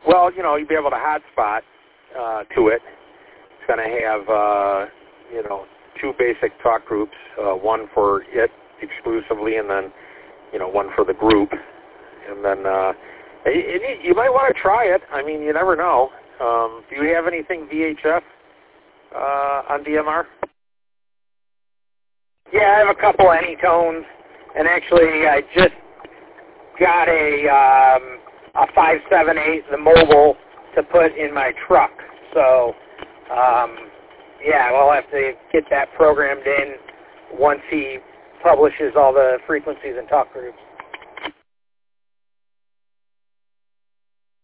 Well, you know, you'll be able to hotspot to it. It's going to have, you know, 2 basic talk groups, one for it exclusively, and then, you know, one for the group. And then you might want to try it. I mean, you never know. Do you have anything VHF on DMR? Yeah, I have a couple Anytones, and actually I just got a 578, the mobile, to put in my truck. So, yeah, we'll have to get that programmed in once he publishes all the frequencies and talk groups.